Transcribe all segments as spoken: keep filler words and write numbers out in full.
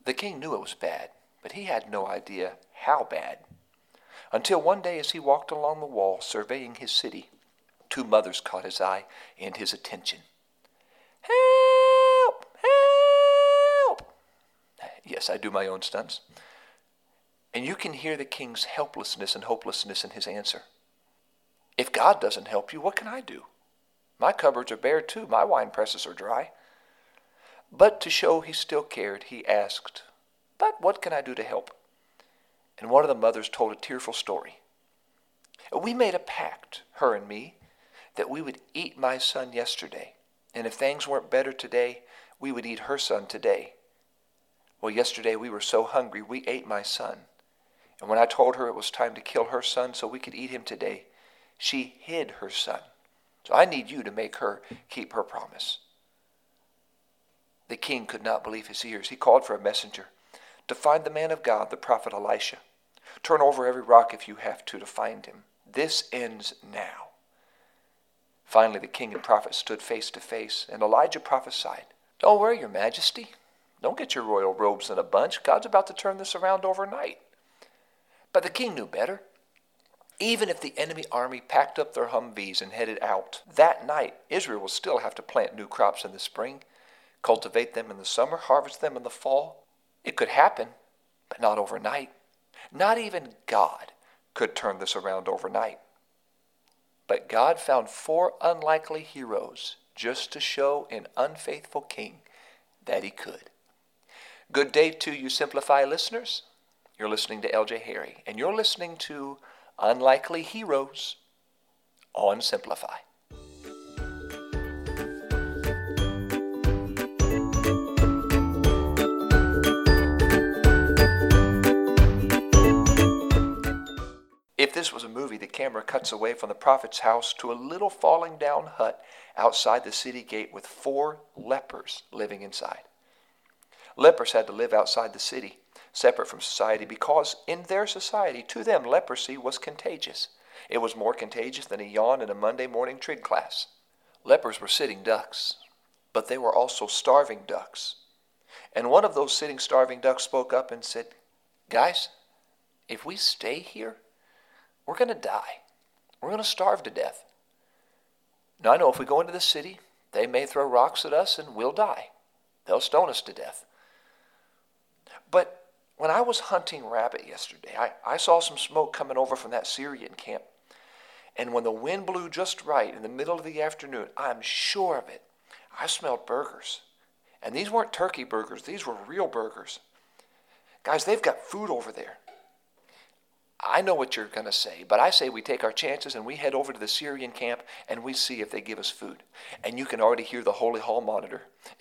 The king knew it was bad, but he had no idea how bad. Until one day as he walked along the wall surveying his city, two mothers caught his eye and his attention. "Help! Help!" Yes, I do my own stunts. And you can hear the king's helplessness and hopelessness in his answer. If God doesn't help you, what can I do? My cupboards are bare too. My wine presses are dry. But to show he still cared, he asked, "But what can I do to help?" And one of the mothers told a tearful story. "We made a pact, her and me, that we would eat my son yesterday. And if things weren't better today, we would eat her son today. Well, yesterday we were so hungry, we ate my son. And when I told her it was time to kill her son so we could eat him today, she hid her son. So I need you to make her keep her promise." The king could not believe his ears. He called for a messenger to find the man of God, the prophet Elisha. "Turn over every rock if you have to to find him. This ends now." Finally, the king and prophet stood face to face, and Elijah prophesied, "Don't worry, your majesty. Don't get your royal robes in a bunch. God's about to turn this around overnight." But the king knew better. Even if the enemy army packed up their Humvees and headed out, that night Israel will still have to plant new crops in the spring, cultivate them in the summer, harvest them in the fall. It could happen, but not overnight. Not even God could turn this around overnight. But God found four unlikely heroes just to show an unfaithful king that he could. Good day to you, Simplify listeners. You're listening to L J Harry, and you're listening to Unlikely Heroes on Simplify. If this was a movie, the camera cuts away from the prophet's house to a little falling down hut outside the city gate with four lepers living inside. Lepers had to live outside the city, separate from society, because in their society, to them, leprosy was contagious. It was more contagious than a yawn in a Monday morning trig class. Lepers were sitting ducks, but they were also starving ducks. And one of those sitting starving ducks spoke up and said, "Guys, if we stay here, we're going to die. We're going to starve to death. Now, I know if we go into the city, they may throw rocks at us and we'll die. They'll stone us to death. But when I was hunting rabbit yesterday, I, I saw some smoke coming over from that Syrian camp. And when the wind blew just right in the middle of the afternoon, I'm sure of it, I smelled burgers. And these weren't turkey burgers. These were real burgers. Guys, they've got food over there. I know what you're going to say, but I say we take our chances and we head over to the Syrian camp and we see if they give us food." And you can already hear the holy hall monitor.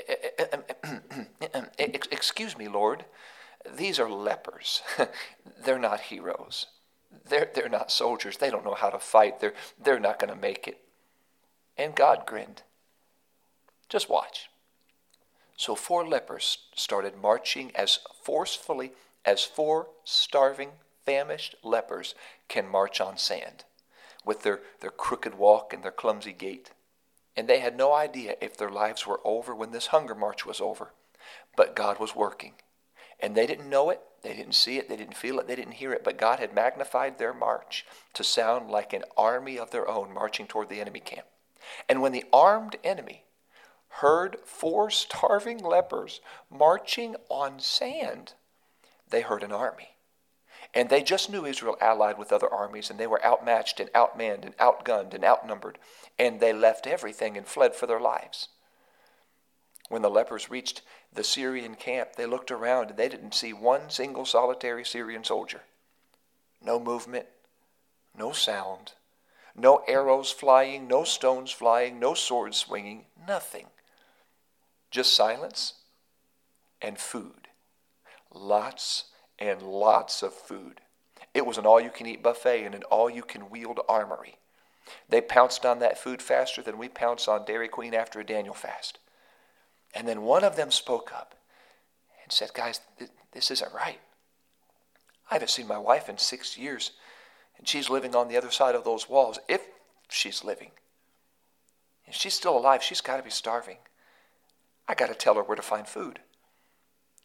"Excuse me, Lord. These are lepers. They're not heroes. They're, they're not soldiers. They don't know how to fight. They're, they're not going to make it." And God grinned. Just watch. So four lepers started marching as forcefully as four starving, famished lepers can march on sand, with their, their crooked walk and their clumsy gait. And they had no idea if their lives were over when this hunger march was over. But God was working. And they didn't know it, they didn't see it, they didn't feel it, they didn't hear it, but God had magnified their march to sound like an army of their own marching toward the enemy camp. And when the armed enemy heard four starving lepers marching on sand, they heard an army. And they just knew Israel allied with other armies, and they were outmatched and outmanned and outgunned and outnumbered, and they left everything and fled for their lives. When the lepers reached the Syrian camp, they looked around and they didn't see one single solitary Syrian soldier. No movement, no sound, no arrows flying, no stones flying, no swords swinging, nothing. Just silence and food. Lots and lots of food. It was an all-you-can-eat buffet and an all-you-can-wield armory. They pounced on that food faster than we pounce on Dairy Queen after a Daniel fast. And then one of them spoke up and said, "Guys, th- this isn't right. I haven't seen my wife in six years, and she's living on the other side of those walls, if she's living. If she's still alive, she's got to be starving. I got to tell her where to find food."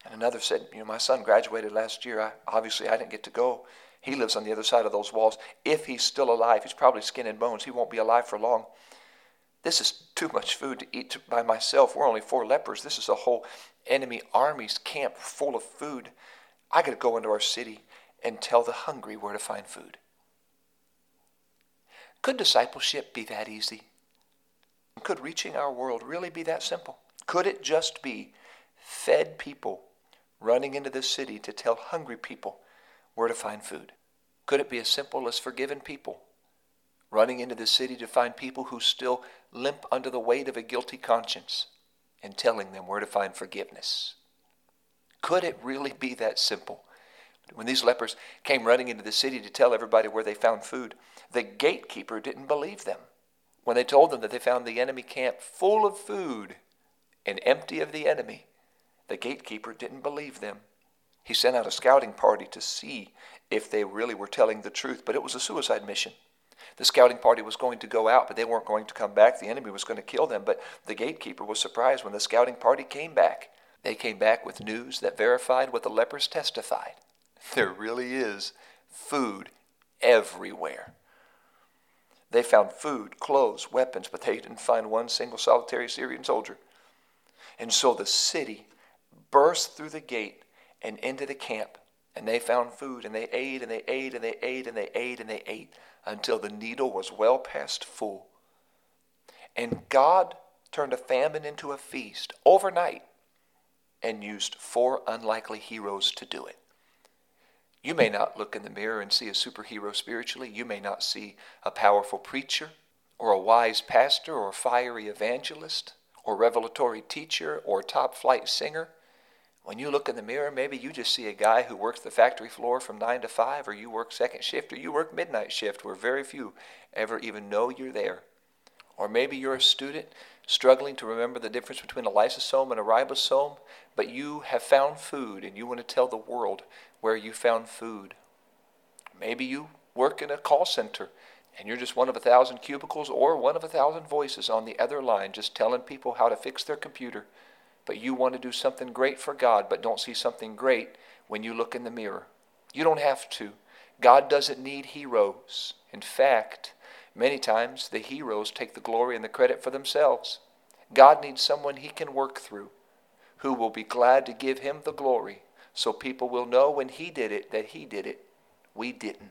And another said, you know, my son graduated last year. I, obviously, I didn't get to go. He lives on the other side of those walls. If he's still alive, he's probably skin and bones. He won't be alive for long. This is too much food to eat by myself. We're only four lepers. This is a whole enemy army's camp full of food. I got to go into our city and tell the hungry where to find food. Could discipleship be that easy? Could reaching our world really be that simple? Could it just be fed people running into the city to tell hungry people where to find food? Could it be as simple as forgiven people running into the city to find people who still limp under the weight of a guilty conscience and telling them where to find forgiveness? Could it really be that simple? When these lepers came running into the city to tell everybody where they found food, the gatekeeper didn't believe them. When they told them that they found the enemy camp full of food and empty of the enemy, the gatekeeper didn't believe them. He sent out a scouting party to see if they really were telling the truth, but it was a suicide mission. The scouting party was going to go out, but they weren't going to come back. The enemy was going to kill them, but the gatekeeper was surprised when the scouting party came back. They came back with news that verified what the lepers testified. There really is food everywhere. They found food, clothes, weapons, but they didn't find one single solitary Syrian soldier. And so the city burst through the gate and into the camp, and they found food, and they ate, and they ate, and they ate, and they ate, and they ate, until the needle was well past full. And God turned a famine into a feast overnight and used four unlikely heroes to do it. You may not look in the mirror and see a superhero spiritually. You may not see a powerful preacher or a wise pastor or a fiery evangelist or revelatory teacher or top flight singer. When you look in the mirror, maybe you just see a guy who works the factory floor from nine to five, or you work second shift, or you work midnight shift, where very few ever even know you're there. Or maybe you're a student struggling to remember the difference between a lysosome and a ribosome, but you have found food and you want to tell the world where you found food. Maybe you work in a call center and you're just one of a thousand cubicles or one of a thousand voices on the other line just telling people how to fix their computer. But you want to do something great for God, but don't see something great when you look in the mirror. You don't have to. God doesn't need heroes. In fact, many times the heroes take the glory and the credit for themselves. God needs someone he can work through, who will be glad to give him the glory, so people will know when he did it that he did it. We didn't.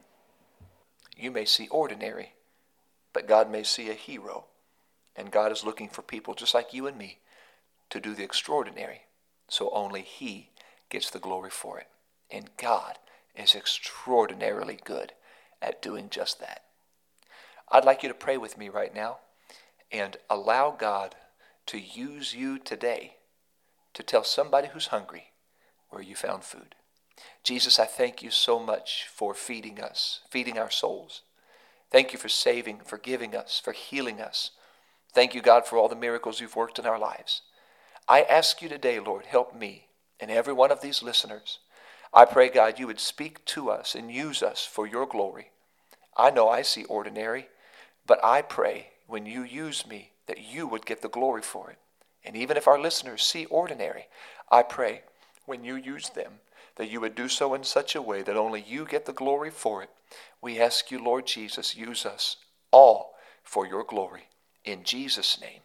You may see ordinary, but God may see a hero. And God is looking for people just like you and me to do the extraordinary, so only he gets the glory for it. And God is extraordinarily good at doing just that. I'd like you to pray with me right now and allow God to use you today to tell somebody who's hungry where you found food. Jesus, I thank you so much for feeding us, feeding our souls. Thank you for saving, forgiving us, for healing us. Thank you, God, for all the miracles you've worked in our lives. I ask you today, Lord, help me and every one of these listeners. I pray, God, you would speak to us and use us for your glory. I know I see ordinary, but I pray when you use me that you would get the glory for it. And even if our listeners see ordinary, I pray when you use them that you would do so in such a way that only you get the glory for it. We ask you, Lord Jesus, use us all for your glory. In Jesus' name,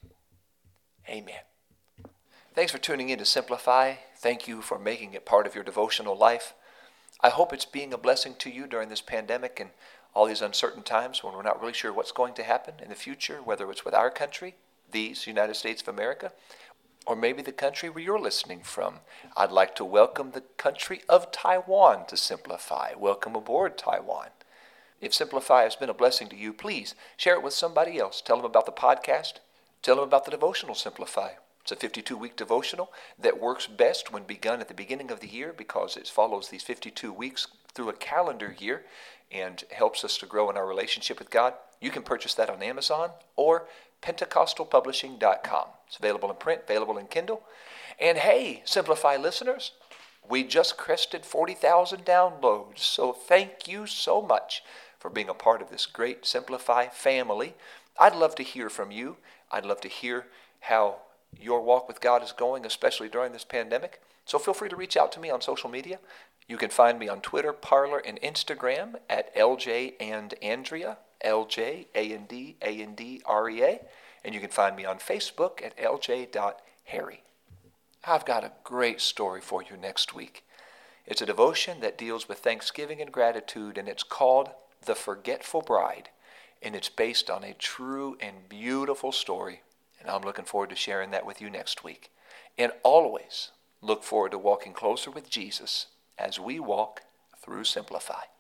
amen. Thanks for tuning in to Simplify. Thank you for making it part of your devotional life. I hope it's being a blessing to you during this pandemic and all these uncertain times when we're not really sure what's going to happen in the future, whether it's with our country, these United States of America, or maybe the country where you're listening from. I'd like to welcome the country of Taiwan to Simplify. Welcome aboard, Taiwan. If Simplify has been a blessing to you, please share it with somebody else. Tell them about the podcast. Tell them about the devotional Simplify. It's a fifty-two week devotional that works best when begun at the beginning of the year because it follows these fifty-two weeks through a calendar year and helps us to grow in our relationship with God. You can purchase that on Amazon or Pentecostal Publishing dot com. It's available in print, available in Kindle. And hey, Simplify listeners, we just crested forty thousand downloads. So thank you so much for being a part of this great Simplify family. I'd love to hear from you. I'd love to hear how your walk with God is going, especially during this pandemic. So feel free to reach out to me on social media. You can find me on Twitter, Parler, and Instagram at L J and Andrea, L J A N D A N D R E A, and you can find me on Facebook at L J dot Harry. I've got a great story for you next week. It's a devotion that deals with thanksgiving and gratitude, and it's called The Forgetful Bride, and it's based on a true and beautiful story, and I'm looking forward to sharing that with you next week. And always look forward to walking closer with Jesus as we walk through Simplify.